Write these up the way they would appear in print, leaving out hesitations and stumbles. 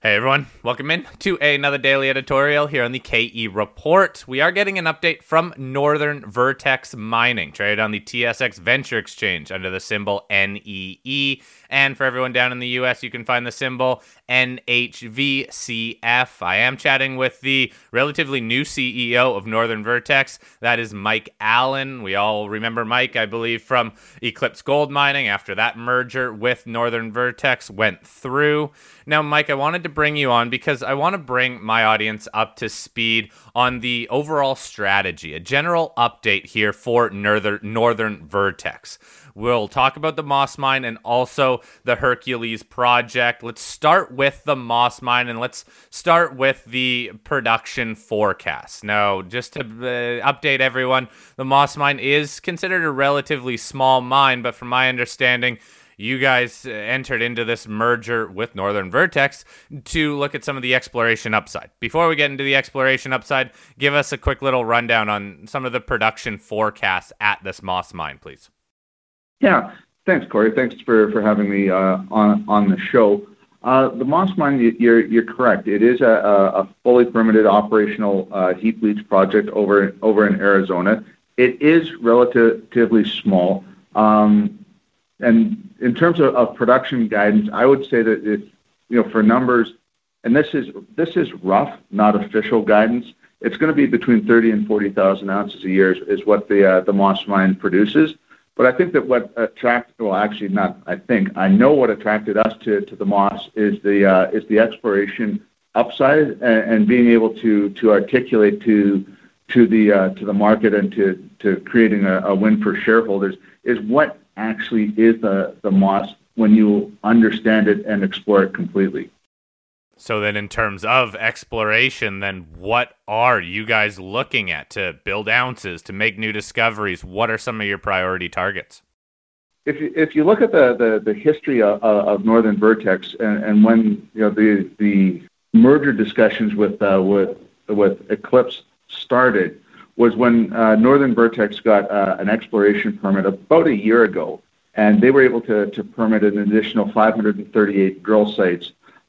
Hey everyone, welcome in to another daily editorial here on the KE Report. We are getting an update from Northern Vertex Mining, traded on the TSX Venture Exchange under the symbol NEE. And for everyone down in the US, you can find the symbol NHVCF. I am chatting with the relatively new CEO of Northern Vertex. That is Mike Allen. We all remember Mike, I believe, from Eclipse Gold Mining after that merger with Northern Vertex went through. Now, Mike, I wanted to bring you on because I want to bring my audience up to speed on the overall strategy, a general update here for Northern Vertex. We'll talk about the Moss Mine and also the Hercules project. Let's start with the Moss Mine and let's start with the production forecast. Now, just to update everyone, the Moss Mine is considered a relatively small mine, but from my understanding, you guys entered into this merger with Northern Vertex to look at some of the exploration upside. Before we get into the exploration upside, give us a quick little rundown on some of the production forecasts at this Moss Mine, please. Yeah, thanks, Corey. Thanks for having me on the show. The Moss Mine, you're correct. It is a fully permitted operational heap leach project over in Arizona. It is relatively small. And in terms of production guidance, I would say that for numbers, and this is rough, not official guidance. It's going to be between 30 and 40,000 ounces a year is what the Moss Mine produces. But I think that what attracted, well, actually not. I know what attracted us to the Moss is the exploration upside and being able to articulate to the market and to creating a win for shareholders is what actually is the Moss when you understand it and explore it completely. So then in terms of exploration, then what are you guys looking at to build ounces, to make new discoveries? What are some of your priority targets? If you look at the history of Northern Vertex and when the merger discussions with Eclipse started was when Northern Vertex got an exploration permit about a year ago, and they were able to permit an additional 538 drill sites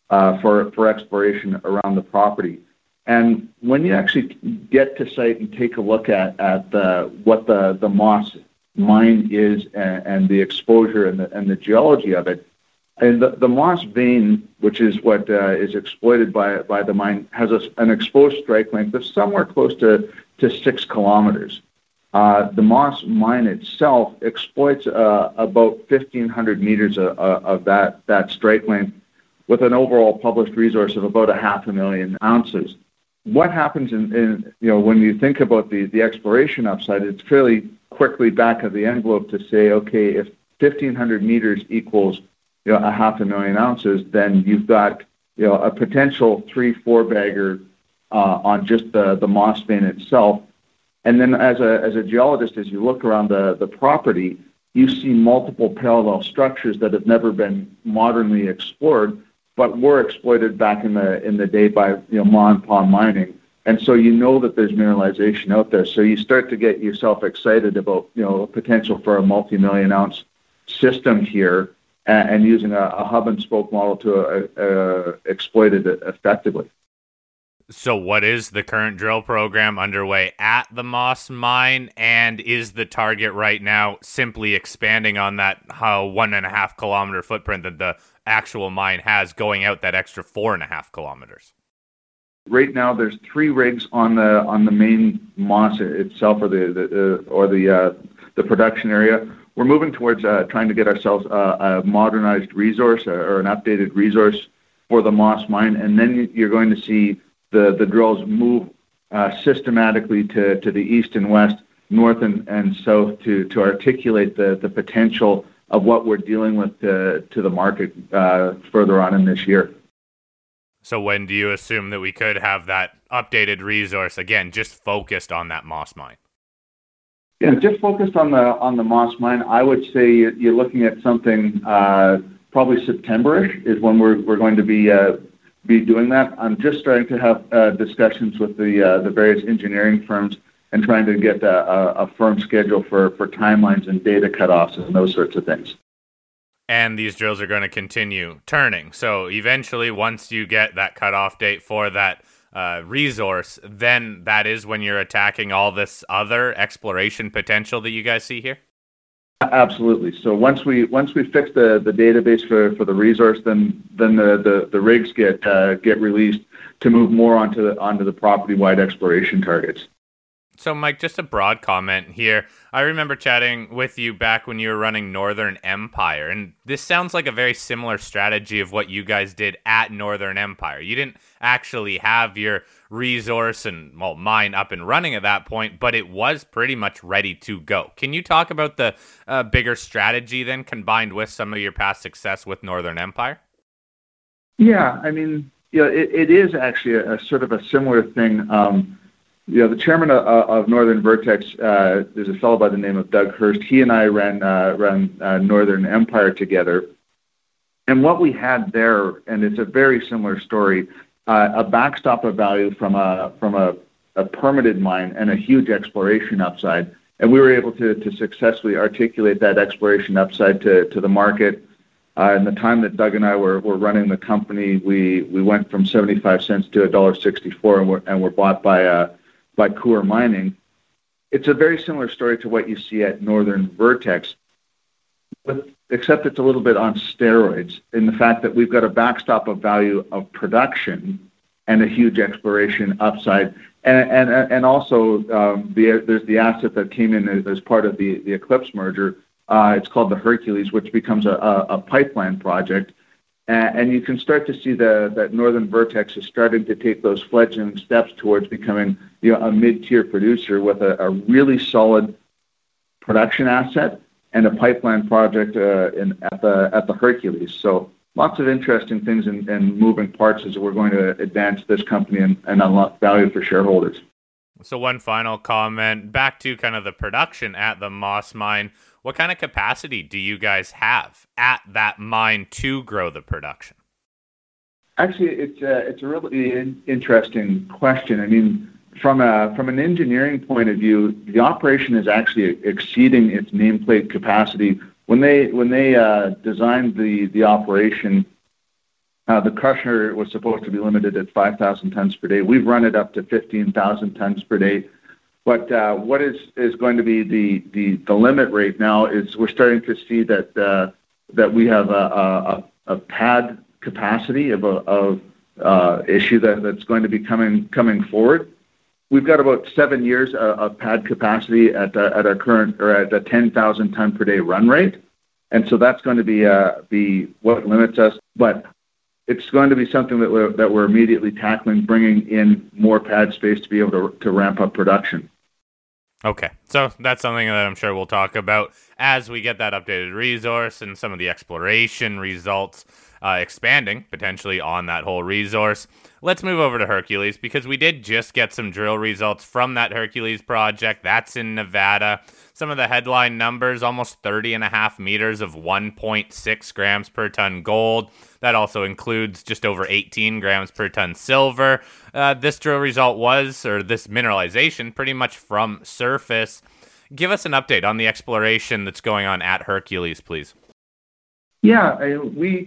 for exploration around the property. And when you actually get to site and take a look at what the Moss Mine is and the exposure and the geology of it, and the Moss vein, which is what is exploited by the mine, has an exposed strike length of somewhere close to 6 kilometers. The Moss Mine itself exploits about 1,500 meters of that strike length with an overall published resource of about 500,000 ounces. What happens in when you think about the exploration upside, it's fairly quickly back of the envelope to say, okay, if 1,500 meters equals 500,000 ounces, then you've got a potential 3-4 bagger on just the Moss vein itself. And then as a geologist, as you look around the property, you see multiple parallel structures that have never been modernly explored, but were exploited back in the day by Ma and Pa mining. And so that there's mineralization out there. So you start to get yourself excited about potential for a multi-million ounce system here, and using a hub and spoke model to exploit it effectively. So what is the current drill program underway at the Moss Mine, and is the target right now simply expanding on that 1.5 kilometer footprint that the actual mine has, going out that extra 4.5 kilometers? Right now, there's 3 rigs on the main Moss itself, or the production area. We're moving towards trying to get ourselves a modernized resource or an updated resource for the Moss Mine, and then you're going to see the drills move systematically to the east and west, north and south to articulate the potential of what we're dealing with to the market further on in this year. So when do you assume that we could have that updated resource, again, just focused on that Moss Mine? Yeah, just focused on the Moss Mine, I would say you're looking at something probably September-ish is when we're going to be doing that. I'm just starting to have discussions with the various engineering firms and trying to get a firm schedule for timelines and data cutoffs and those sorts of things. And these drills are going to continue turning. So eventually, once you get that cutoff date for that resource, then that is when you're attacking all this other exploration potential that you guys see here? Absolutely. So once we fix the database for the resource, then the rigs get released to move more onto the property-wide exploration targets. So, Mike, just a broad comment here. I remember chatting with you back when you were running Northern Empire, and this sounds like a very similar strategy of what you guys did at Northern Empire. You didn't actually have your resource and mine up and running at that point, but it was pretty much ready to go. Can you talk about the bigger strategy then, combined with some of your past success with Northern Empire? Yeah, I mean, it is actually a sort of a similar thing. The chairman of Northern Vertex is a fellow by the name of Doug Hurst. He and I ran Northern Empire together. And what we had there, and it's a very similar story, a backstop of value from a permitted mine and a huge exploration upside. And we were able to successfully articulate that exploration upside to the market. In the time that Doug and I were running the company, we went from 75 cents to $1.64, and we're bought by Coeur Mining. It's a very similar story to what you see at Northern Vertex, except it's a little bit on steroids in the fact that we've got a backstop of value of production and a huge exploration upside. And also there's the asset that came in as part of the Eclipse merger. It's called the Hercules, which becomes a pipeline project. And you can start to see that Northern Vertex is starting to take those fledgling steps towards becoming a mid-tier producer with a really solid production asset and a pipeline project at the Hercules. So lots of interesting things and moving parts as we're going to advance this company and unlock value for shareholders. So one final comment, back to kind of the production at the Moss Mine. What kind of capacity do you guys have at that mine to grow the production? Actually, it's a really interesting question. I mean, from an engineering point of view, the operation is actually exceeding its nameplate capacity. When they designed the operation, the crusher was supposed to be limited at 5,000 tons per day. We've run it up to 15,000 tons per day. But what is going to be the limit right now is we're starting to see that we have a pad capacity of issue that's going to be coming forward. We've got about 7 years of pad capacity at our current, or at a 10,000 ton per day run rate, and so that's going to be what limits us. But it's going to be something that we're immediately tackling, bringing in more pad space to be able to ramp up production. Okay, so that's something that I'm sure we'll talk about as we get that updated resource and some of the exploration results expanding potentially on that whole resource. Let's move over to Hercules, because we did just get some drill results from that Hercules project. That's in Nevada. Some of the headline numbers, almost 30.5 meters of 1.6 grams per ton gold. That also includes just over 18 grams per ton silver. This drill result this mineralization, pretty much from surface. Give us an update on the exploration that's going on at Hercules, please. Yeah,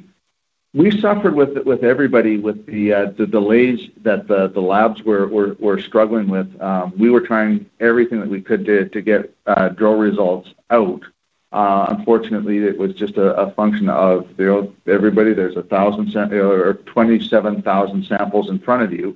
we suffered with everybody with the delays that the labs were struggling with. We were trying everything that we could to get drill results out. Unfortunately, it was just a function of everybody. There's 1,000 or 27,000 samples in front of you,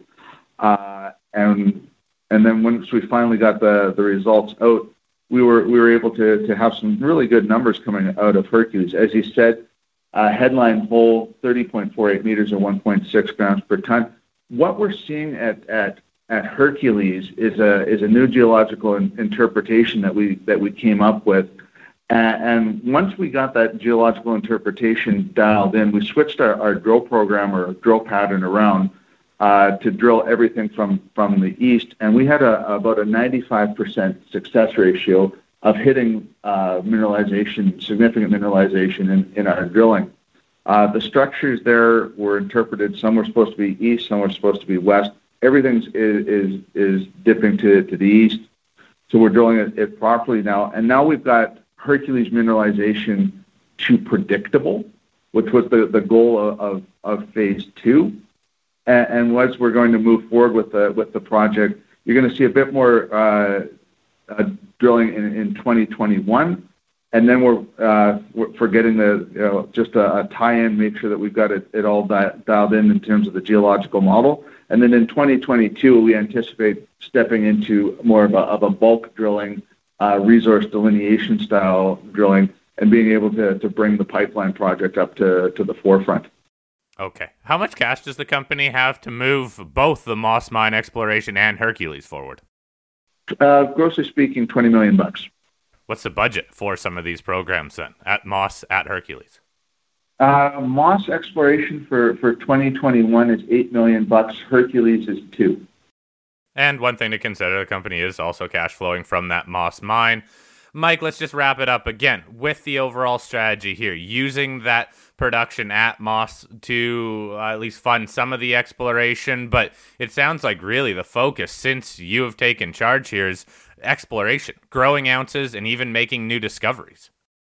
and then once we finally got the results out, we were able to have some really good numbers coming out of Hercules. As you said, headline hole 30.48 meters or 1.6 grams per ton. What we're seeing at Hercules is a new geological interpretation that we came up with. And once we got that geological interpretation dialed in, we switched our drill program or drill pattern around to drill everything from the east. And we had about a 95% success ratio of hitting significant mineralization in our drilling. The structures there were interpreted. Some were supposed to be east, some were supposed to be west. Everything is dipping to the east. So we're drilling it properly now. And now we've got Hercules mineralization too predictable, which was the goal of phase two. And once we're going to move forward with the project, you're going to see a bit more drilling in 2021, and then we're getting just a tie-in, make sure that we've got it all dialed in terms of the geological model. And then in 2022, we anticipate stepping into more of a bulk drilling, resource delineation style drilling, and being able to bring the pipeline project up to the forefront. Okay. How much cash does the company have to move both the Moss Mine exploration and Hercules forward? Grossly speaking, $20 million. What's the budget for some of these programs then at Moss, at Hercules? Moss exploration for 2021 is $8 million. Hercules is $2 million. And one thing to consider, the company is also cash flowing from that Moss mine. Mike, let's just wrap it up again with the overall strategy here, using that production at Moss to at least fund some of the exploration. But it sounds like really the focus since you have taken charge here is exploration, growing ounces, and even making new discoveries.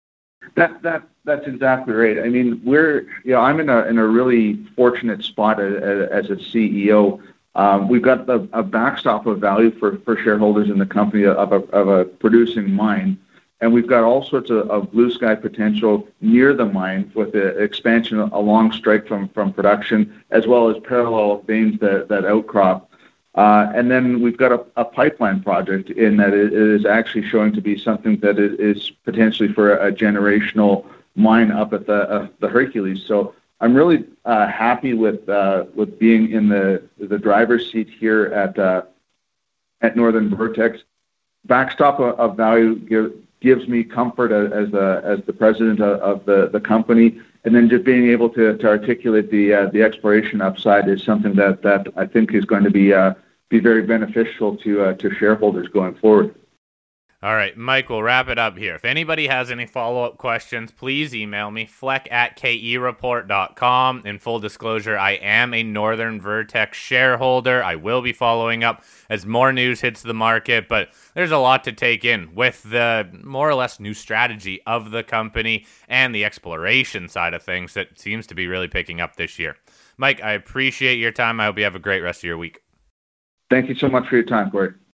That's exactly right. I mean, I'm in a really fortunate spot as a CEO. We've got a backstop of value for shareholders in the company of a producing mine, and we've got all sorts of blue sky potential near the mine with the expansion along strike from production, as well as parallel veins that outcrop. And then we've got a pipeline project in that it is actually showing to be something that is potentially for a generational mine up at the Hercules. So I'm really happy with being in the driver's seat here at Northern Vertex. Backstop of value gives me comfort as the president of the company, and then just being able to articulate the exploration upside is something that I think is going to be very beneficial to shareholders going forward. All right, Mike, we'll wrap it up here. If anybody has any follow-up questions, please email me, fleck@kereport.com. In full disclosure, I am a Northern Vertex shareholder. I will be following up as more news hits the market, but there's a lot to take in with the more or less new strategy of the company and the exploration side of things that seems to be really picking up this year. Mike, I appreciate your time. I hope you have a great rest of your week. Thank you so much for your time, Corey.